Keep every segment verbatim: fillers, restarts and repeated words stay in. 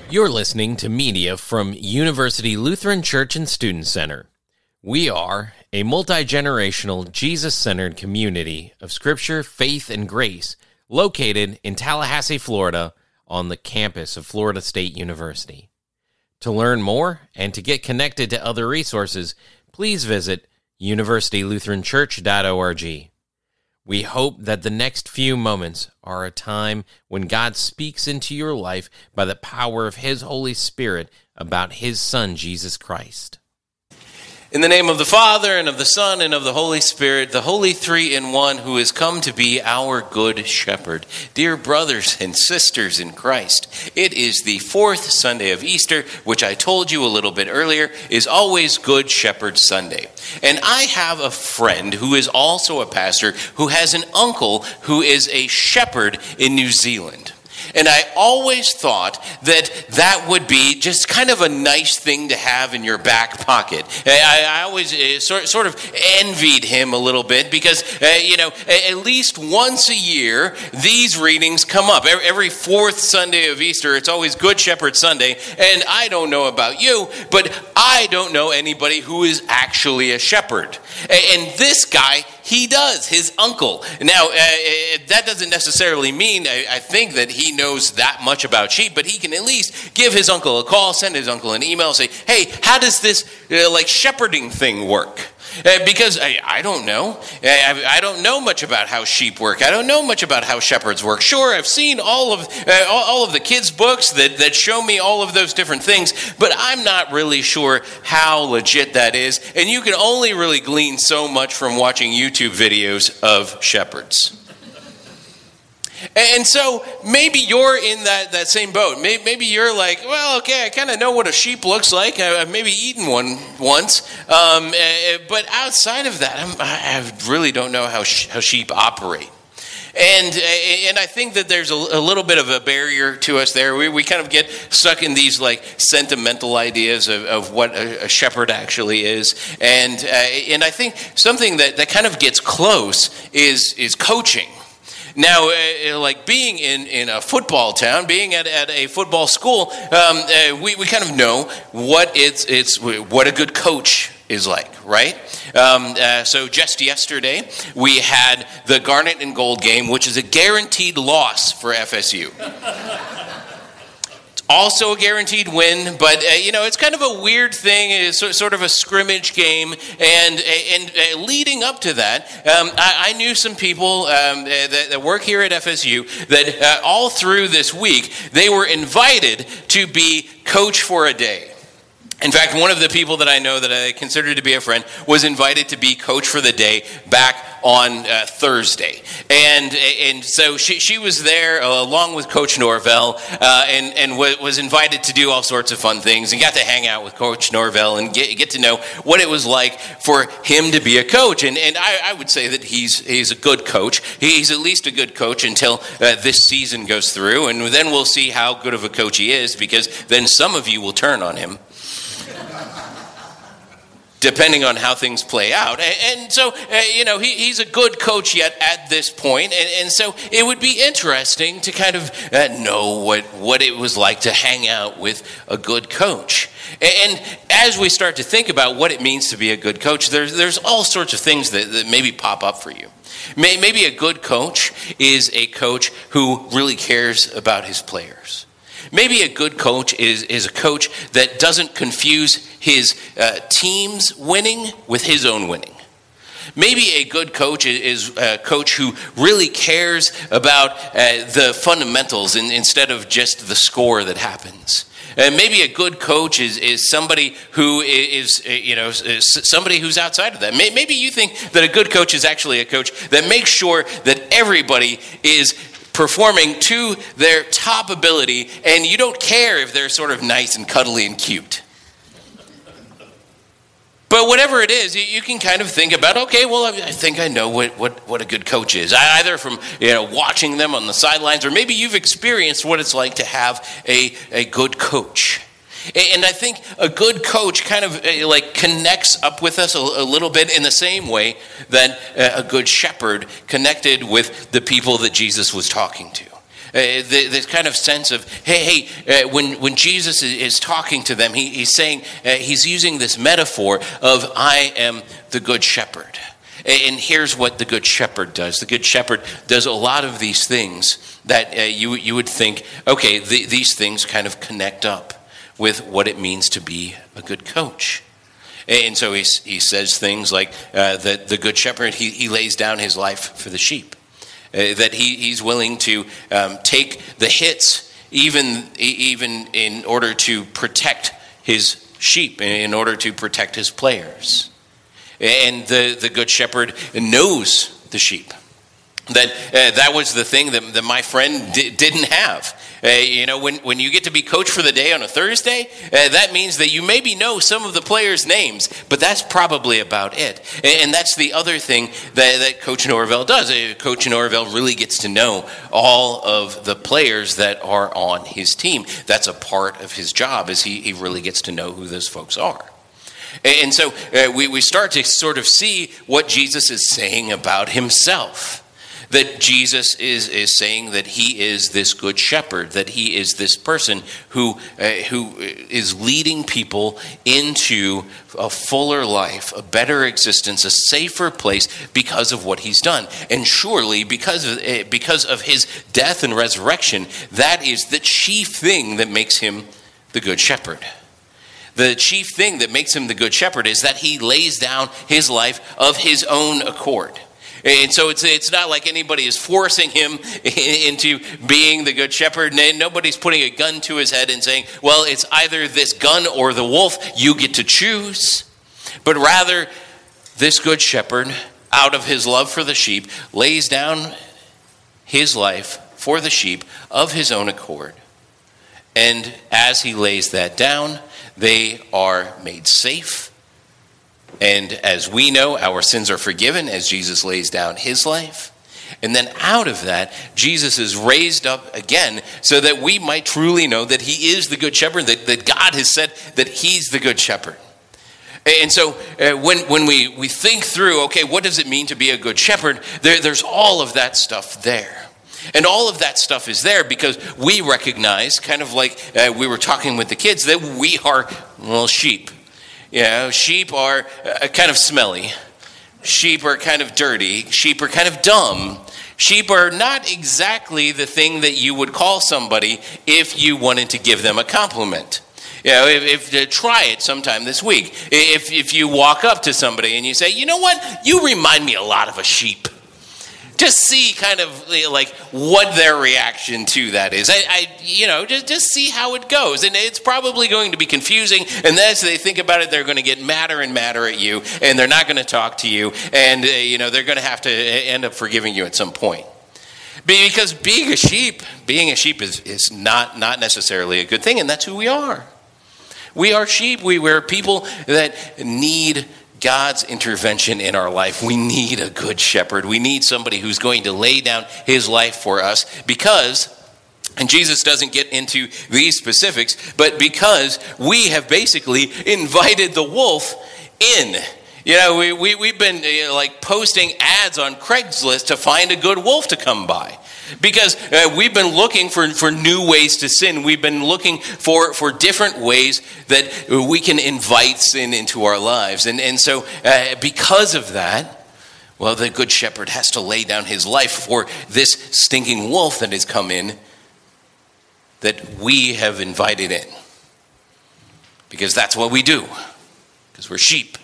You're listening to media from University Lutheran Church and Student Center. We are a multi-generational, Jesus-centered community of Scripture, faith, and grace located in Tallahassee, Florida, on the campus of Florida State University. To learn more and to get connected to other resources, please visit university lutheran church dot org. We hope that the next few moments are a time when God speaks into your life by the power of His Holy Spirit about His Son, Jesus Christ. In the name of the Father, and of the Son, and of the Holy Spirit, the Holy Three in One, who has come to be our Good Shepherd. Dear brothers and sisters in Christ, it is the fourth Sunday of Easter, which I told you a little bit earlier, is always Good Shepherd Sunday. And I have a friend who is also a pastor who has an uncle who is a shepherd in New Zealand. And I always thought that that would be just kind of a nice thing to have in your back pocket. I, I always uh, sort, sort of envied him a little bit because, uh, you know, at least once a year, these readings come up. Every fourth Sunday of Easter, it's always Good Shepherd Sunday. And I don't know about you, but I don't know anybody who is actually a shepherd. And this guy, he does, his uncle. Now, uh, that doesn't necessarily mean, I, I think, that he knows that much about sheep, but he can at least give his uncle a call, send his uncle an email, say, hey, how does this uh, like shepherding thing work? Uh, because I, I don't know. I, I don't know much about how sheep work. I don't know much about how shepherds work. Sure, I've seen all of uh, all, all of the kids' books that, that show me all of those different things, but I'm not really sure how legit that is. And you can only really glean so much from watching YouTube videos of shepherds. And so maybe you're in that, that same boat. Maybe you're like, well, okay, I kind of know what a sheep looks like. I've maybe eaten one once. Um, but outside of that, I'm, I really don't know how how sheep operate. And and I think that there's a, a little bit of a barrier to us there. We we kind of get stuck in these like sentimental ideas of, of what a, a shepherd actually is. And uh, and I think something that, that kind of gets close is is coaching. Now, uh, like being in, in a football town, being at, at a football school, um, uh, we, we kind of know what it's it's what a good coach is like, right? Um, uh, so just yesterday, we had the Garnet and Gold game, which is a guaranteed loss for F S U. Also a guaranteed win, but uh, you know, it's kind of a weird thing. It's sort of a scrimmage game, and and uh, leading up to that, um, I, I knew some people um, that, that work here at F S U that uh, all through this week they were invited to be coach for a day. In fact, one of the people that I know that I consider to be a friend was invited to be coach for the day back on uh, Thursday. And and so she she was there uh, along with Coach Norvell uh, and, and w- was invited to do all sorts of fun things and got to hang out with Coach Norvell and get, get to know what it was like for him to be a coach. And and I, I would say that he's he's a good coach. He's at least a good coach until uh, this season goes through. And then we'll see how good of a coach he is, because then some of you will turn on him, depending on how things play out. And, and so, uh, you know, he, he's a good coach yet at this point. And, and so it would be interesting to kind of uh, know what, what it was like to hang out with a good coach. And, and as we start to think about what it means to be a good coach, there's, there's all sorts of things that, that maybe pop up for you. Maybe a good coach is a coach who really cares about his players. Maybe a good coach is, is a coach that doesn't confuse his uh, team's winning with his own winning. Maybe a good coach is a coach who really cares about uh, the fundamentals in, instead of just the score that happens. And maybe a good coach is, is somebody who is, you know, is somebody who's outside of that. Maybe you think that a good coach is actually a coach that makes sure that everybody is performing to their top ability, and you don't care if they're sort of nice and cuddly and cute. But whatever it is, you can kind of think about, okay, well, I think I know what, what, what a good coach is. Either from, you know, watching them on the sidelines, or maybe you've experienced what it's like to have a, a good coach. And I think a good coach kind of like connects up with us a, a little bit in the same way that a good shepherd connected with the people that Jesus was talking to. Uh, the, this kind of sense of, hey, hey, uh, when, when Jesus is, is talking to them, he, he's saying, uh, he's using this metaphor of, I am the good shepherd. And here's what the good shepherd does. The good shepherd does a lot of these things that uh, you, you would think, okay, the, these things kind of connect up with what it means to be a good coach. And so he, he says things like uh, that the good shepherd, he, he lays down his life for the sheep. Uh, that he, he's willing to um, take the hits even, even in order to protect his sheep, in order to protect his players. And the, the good shepherd knows the sheep. That uh, that was the thing that, that my friend di- didn't have. Uh, you know, when, when you get to be coach for the day on a Thursday, uh, that means that you maybe know some of the players' names, but that's probably about it. And, and that's the other thing that, that Coach Norvell does. Uh, Coach Norvell really gets to know all of the players that are on his team. That's a part of his job, is he, he really gets to know who those folks are. And so uh, we, we start to sort of see what Jesus is saying about himself. That Jesus is, is saying that he is this good shepherd, that he is this person who, uh, who is leading people into a fuller life, a better existence, a safer place because of what he's done. And surely because of, uh, because of his death and resurrection, that is the chief thing that makes him the good shepherd. The chief thing that makes him the good shepherd is that he lays down his life of his own accord. And so it's it's not like anybody is forcing him into being the good shepherd. Nobody's putting a gun to his head and saying, well, it's either this gun or the wolf. You get to choose. But rather, this good shepherd, out of his love for the sheep, lays down his life for the sheep of his own accord. And as he lays that down, they are made safe. And as we know, our sins are forgiven as Jesus lays down his life. And then out of that, Jesus is raised up again so that we might truly know that he is the good shepherd, that, that God has said that he's the good shepherd. And so uh, when, when we, we think through, okay, what does it mean to be a good shepherd? There, there's all of that stuff there. And all of that stuff is there because we recognize, kind of like uh, we were talking with the kids, that we are, well, sheep. You know, sheep are uh, kind of smelly. Sheep are kind of dirty. Sheep are kind of dumb. Sheep are not exactly the thing that you would call somebody if you wanted to give them a compliment. You know, if, if uh, try it sometime this week. If if you walk up to somebody and you say, you know what, you remind me a lot of a sheep. Just see kind of like what their reaction to that is. I, I, you know, just, just see how it goes. And it's probably going to be confusing. And as they think about it, they're going to get madder and madder at you. And they're not going to talk to you. And, uh, you know, they're going to have to end up forgiving you at some point. Because being a sheep, being a sheep is, is not, not necessarily a good thing. And that's who we are. We are sheep. We, we're people that need God's intervention in our life. We need a good shepherd. We need somebody who's going to lay down his life for us because, and Jesus doesn't get into these specifics, but because we have basically invited the wolf in. You know, we, we, we've been you know, like posting ads on Craigslist to find a good wolf to come by. Because uh, we've been looking for, for new ways to sin. We've been looking for, for different ways that we can invite sin into our lives. And, and so uh, because of that, well, the good shepherd has to lay down his life for this stinking wolf that has come in that we have invited in. Because that's what we do. Because we're sheep.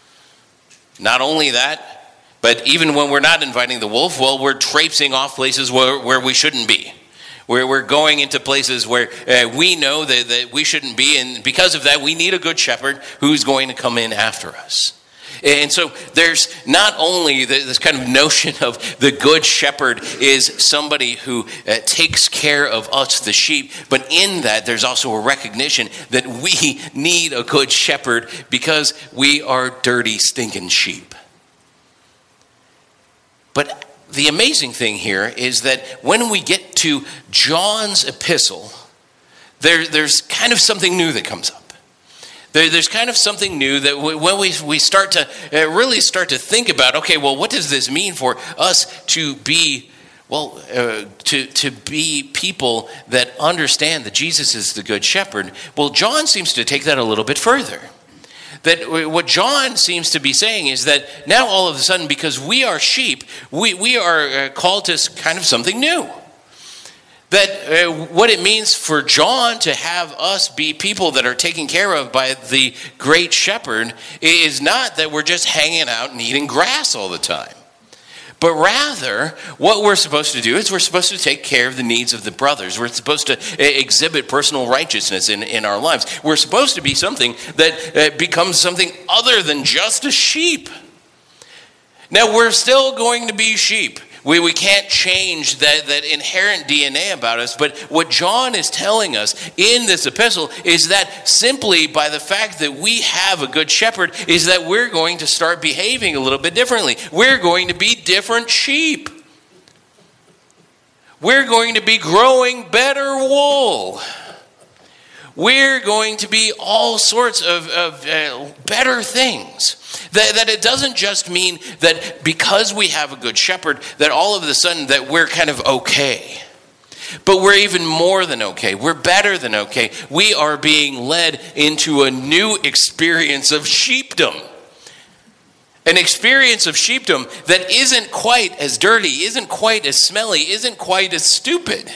Not only that, but even when we're not inviting the wolf, well, we're traipsing off places where, where we shouldn't be. Where we're going into places where uh, we know that, that we shouldn't be. And because of that, we need a good shepherd who's going to come in after us. And so there's not only this kind of notion of the good shepherd is somebody who uh, takes care of us, the sheep, but in that there's also a recognition that we need a good shepherd because we are dirty, stinking sheep. But the amazing thing here is that when we get to John's epistle, there, there's kind of something new that comes up. There, there's kind of something new that when we, we start to uh, really start to think about, okay, well, what does this mean for us to be Well, uh, to, to be people that understand that Jesus is the good shepherd, well, John seems to take that a little bit further. That what John seems to be saying is that now all of a sudden, because we are sheep, we, we are called to kind of something new. That uh, what it means for John to have us be people that are taken care of by the great shepherd is not that we're just hanging out and eating grass all the time. But rather, what we're supposed to do is we're supposed to take care of the needs of the brothers. We're supposed to exhibit personal righteousness in, in our lives. We're supposed to be something that uh, becomes something other than just a sheep. Now, we're still going to be sheep. We, we can't change that, that inherent D N A about us, but what John is telling us in this epistle is that simply by the fact that we have a good shepherd is that we're going to start behaving a little bit differently. We're going to be different sheep. We're going to be growing better wool. We're going to be all sorts of, of uh, better things. That, that it doesn't just mean that because we have a good shepherd, that all of a sudden that we're kind of okay. But we're even more than okay. We're better than okay. We are being led into a new experience of sheepdom. An experience of sheepdom that isn't quite as dirty, isn't quite as smelly, isn't quite as stupid.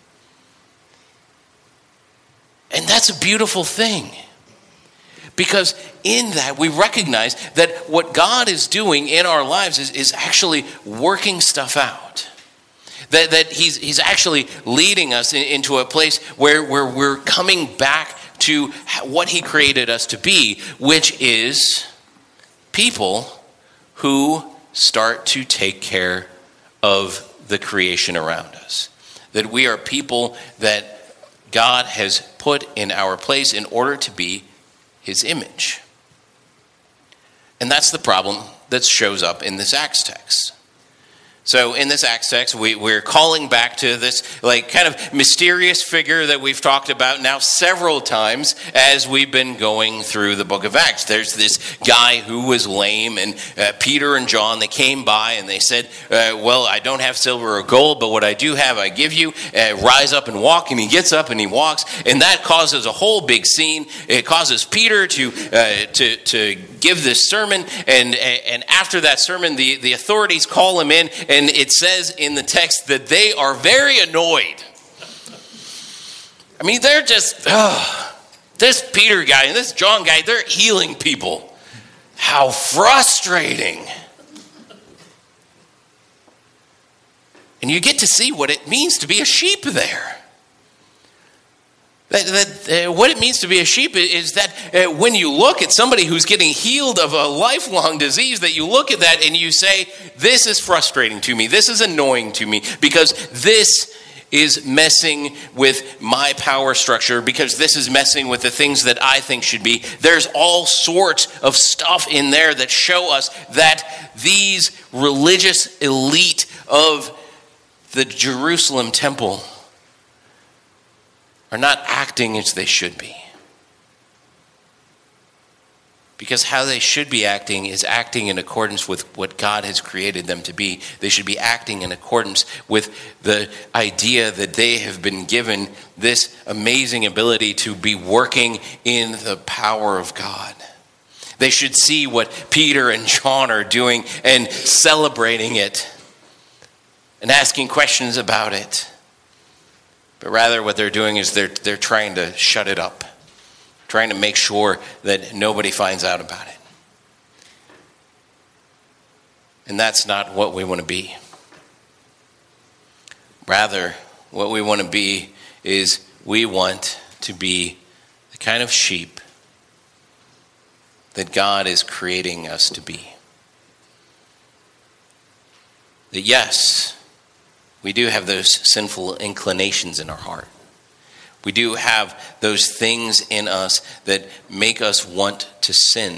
And that's a beautiful thing. Because in that, we recognize that what God is doing in our lives is, is actually working stuff out. That, that he's, he's actually leading us in, into a place where, where we're coming back to what he created us to be, which is people who start to take care of the creation around us. That we are people that God has put in our place in order to be his image. And that's the problem that shows up in this Acts text. So in this Acts text, we, we're calling back to this like kind of mysterious figure that we've talked about now several times as we've been going through the book of Acts. There's this guy who was lame, and uh, Peter and John, they came by and they said, uh, well, I don't have silver or gold, but what I do have, I give you. Uh, rise up and walk. And he gets up and he walks, and that causes a whole big scene. It causes Peter to uh, to to give this sermon, and and after that sermon, the, the authorities call him in. And it says in the text that they are very annoyed. I mean, they're just, oh, this Peter guy and this John guy, they're healing people. How frustrating. And you get to see what it means to be a sheep there. That, that, uh, what it means to be a sheep is that uh, when you look at somebody who's getting healed of a lifelong disease, that you look at that and you say, this is frustrating to me. This is annoying to me because this is messing with my power structure, because this is messing with the things that I think should be. There's all sorts of stuff in there that show us that these religious elite of the Jerusalem temple are not acting as they should be. Because how they should be acting is acting in accordance with what God has created them to be. They should be acting in accordance with the idea that they have been given this amazing ability to be working in the power of God. They should see what Peter and John are doing and celebrating it and asking questions about it. But rather what they're doing is they're they're trying to shut it up, trying to make sure that nobody finds out about it. And that's not what we want to be. Rather, what we want to be is we want to be the kind of sheep that God is creating us to be. That yes, we do have those sinful inclinations in our heart. We do have those things in us that make us want to sin.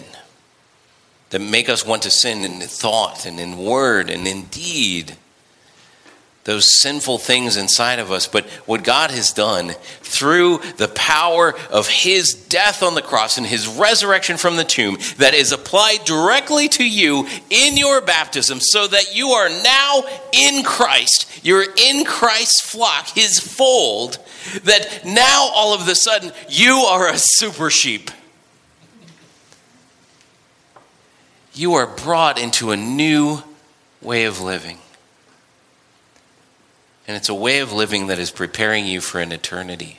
That make us want to sin in thought and in word and in deed. those sinful things inside of us. But what God has done through the power of his death on the cross and his resurrection from the tomb, that is applied directly to you in your baptism, so that you are now in Christ. You're in Christ's flock, his fold, that now all of a sudden you are a super sheep. You are brought into a new way of living. And it's a way of living that is preparing you for an eternity.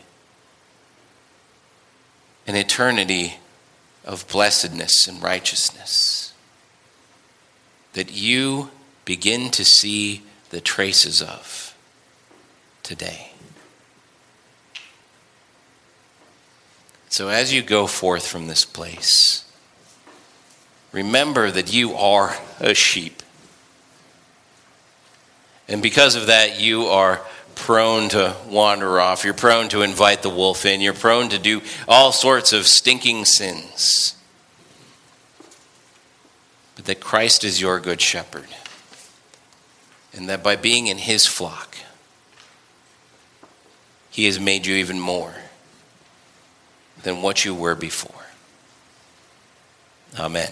An eternity of blessedness and righteousness that you begin to see the traces of today. So as you go forth from this place, remember that you are a sheep. And because of that, you are prone to wander off. You're prone to invite the wolf in. You're prone to do all sorts of stinking sins. But that Christ is your good shepherd. And that by being in his flock, he has made you even more than what you were before. Amen.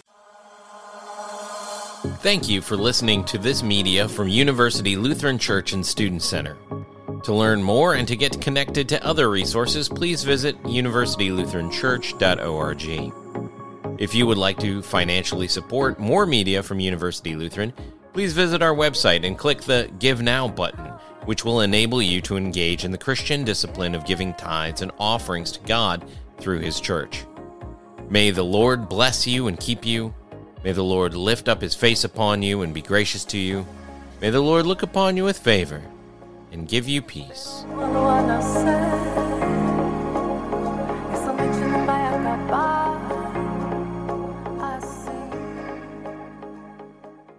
Thank you for listening to this media from University Lutheran Church and Student Center. To learn more and to get connected to other resources, please visit university lutheran church dot org. If you would like to financially support more media from University Lutheran, please visit our website and click the Give Now button, which will enable you to engage in the Christian discipline of giving tithes and offerings to God through his church. May the Lord bless you and keep you. May the Lord lift up his face upon you and be gracious to you. May the Lord look upon you with favor and give you peace.